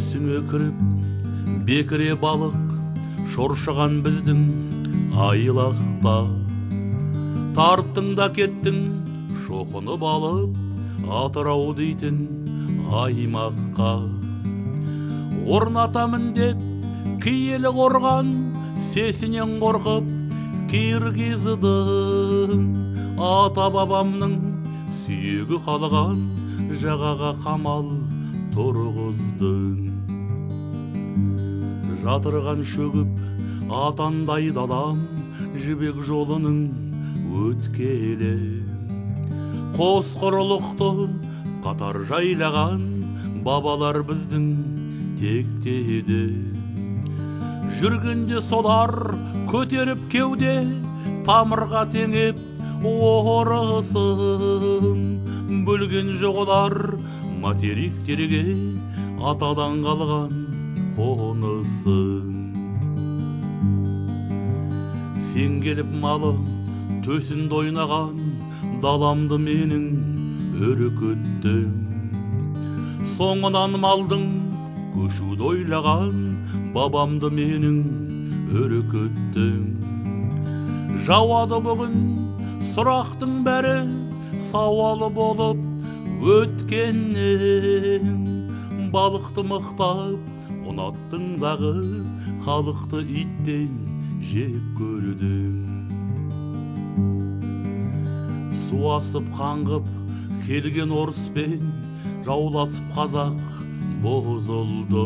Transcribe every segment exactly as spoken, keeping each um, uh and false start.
түсіңе кіріп бекіре балық шоршыған біздің айлақта. Тарттың да кеттің шоқынып алып Атырау дейтін аймаққа. Орнатамын деп киелі қорған сесінен қорқып киргиздің. Ата бабамның сүйегі қалған жағаға қамал тұрғыздың. Жатырған шөгіп атандай далам жібек жолының өткелі. Қос құрлықты қатар жайлаған бабалар біздің тектеді. Жүргенде солар көтеріп кеуде тамырға теңеп орысын. Бөлген жоғылар материктерге атадан қалған қонысын. Сен келіп малым төсінде ойнаған даламды менің үркіттің. Соңынан малдың көшуді ойлаған бабамды менің үркіттің. Жауады бүгін сұрақтың бәрі сауалы болып өткеннен. Балықты мықтап ұнаттың дағы халықты иттен жеп көрдің. Суасып қаңғып келген орыспен жауласып қазақ бозылды.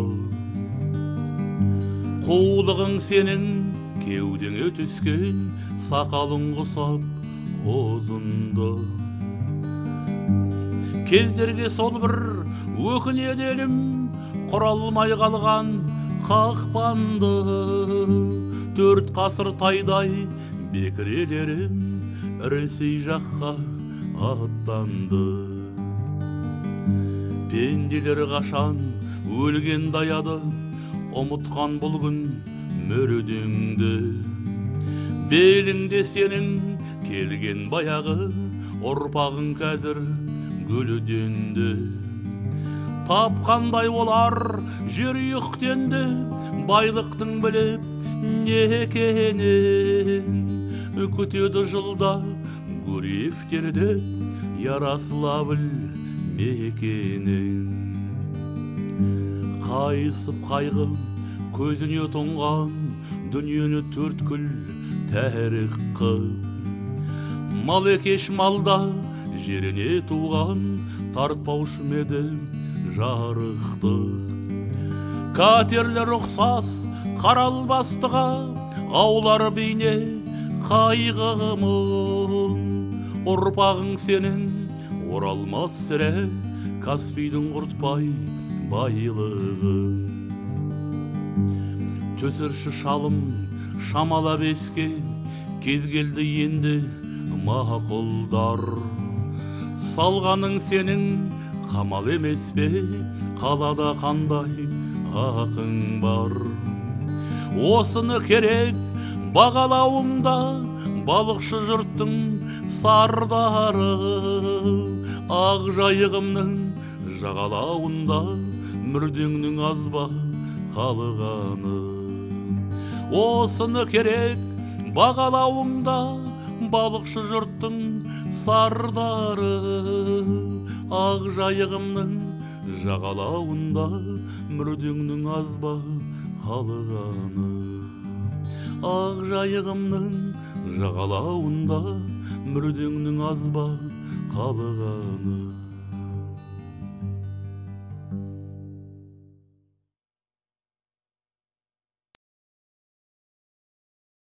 Қулығың сенің кеудеңе түскен сақалың құсап ұзынды. Кездерге сол бір өкінеді елім құралмай қалған қақпанды. Төрт ғасыр тайдай бекірелерім Ресей жаққа аттанды. Пенделер қашан өлген даяды ұмытқан бұл күн мүрдеңді. Беліңде сенің келген баяғы ұрпағың қазір гүлденді. Тапқандай олар жер үйіктенді байлықтың біліп не екенін. Күтеді жылда Гурьевтерді Ярославль мекенін. Қайысып қайғым көзіне тұнған дүниені төрткүл тәрік қып. Мал екеш малда жеріне туған тартпаушы меді жарықтық. Катерлер ұқсас қаралбастыға аулар бейне қайғымын. Ұрпағың сенің оралмас сірә Каспийдің құртпай байлығын. Төсірші шалым шамалап еске кез келді енді мақұлдар. Салғаның сенің қамал емес пе қалада қандай ақың бар. Осыны керек бағалауымда балықшы жұрттың сардары. Ақ жайығымның жағалауында мүрдеңнің азба қалғаны. Осыны керек бағалауымда балықшы жұрттың сардары. Ақ жайығымның жағалауында мүрдеңнің азба қалғаны. Ақ жайығымның жағалауында мүрдеңнің азба қалғаны.